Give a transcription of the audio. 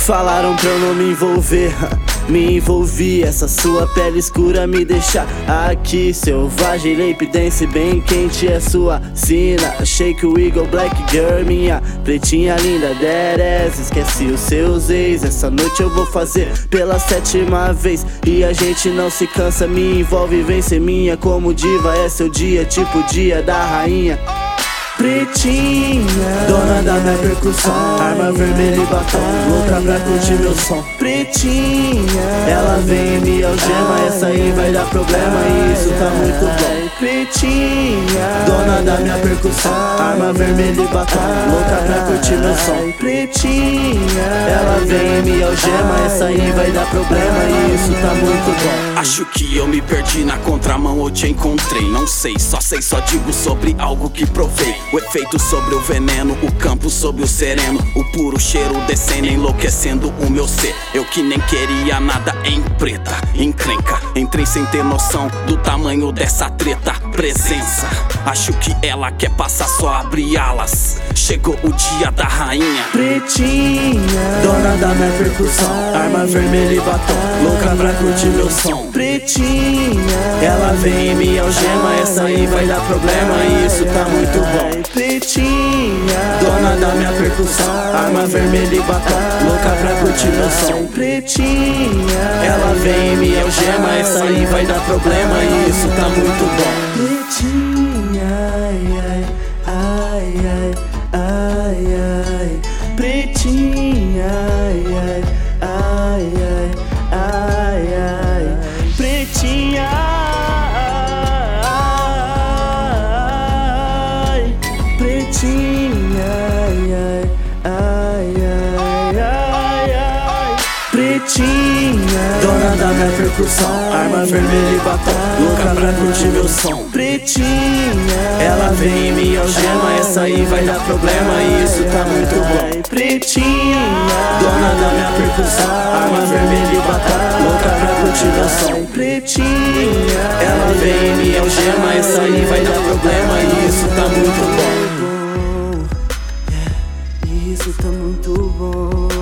Falaram pra eu não me envolver, me envolvi. Essa sua pele escura me deixa aqui selvagem, Lape dance bem quente é sua sina. Shake o Eagle Black Girl, minha pretinha linda. Deres, esquece os seus ex. Essa noite eu vou fazer pela 7ª vez e a gente não se cansa. Me envolve, vem ser minha como diva. É seu dia, tipo dia da rainha. Pretinha, dona da minha percussão, arma vermelha e batom, louca pra curtir meu som. Pretinha, ela vem e me algema, essa aí vai dar problema e isso tá muito bom. Pretinha, dona da minha percussão, arma vermelha e batom, louca pra curtir meu som. Pretinha, ela vem e me algema, essa aí vai dar problema e isso tá muito bom. Acho que eu me perdi na contramão ou te encontrei, não sei, só digo sobre algo que provei. O efeito sobre o veneno, o campo sobre o sereno, o puro cheiro descendo, enlouquecendo o meu ser. Eu que nem queria nada em preta, encrenca, entrei sem ter noção do tamanho dessa treta. Presença, acho que ela quer passar, só abrir alas. Chegou o dia da rainha. Pretinha, dona da minha percussão, arma vermelha e batom, louca pra curtir meu som. Pretinha, ela vem e me algema, essa aí vai dar problema e isso tá muito bom. Pretinha, dona da minha percussão, arma vermelha e batom, louca pra curtir meu som. Pretinha, ela vem e me algema, essa aí vai dar problema e isso tá muito bom. Pretinha, ai, ai, ai, ai, ai. Pretinha, ai, ai, ai, ai, ai. Pretinha, ai, pretinha, ai, ai, ai, ai, ai. Pretinha, dona da minha percussão, arma vermelha e batom, louca pra curtir meu som. Pretinha, ela vem e me algema, essa aí vai dar problema e isso tá muito bom. Pretinha, dona da minha percussão, arma vermelha e batom, louca pra curtir meu som. Pretinha, ela vem e me algema, essa aí vai dar problema e isso tá muito bom. Isso tá muito bom.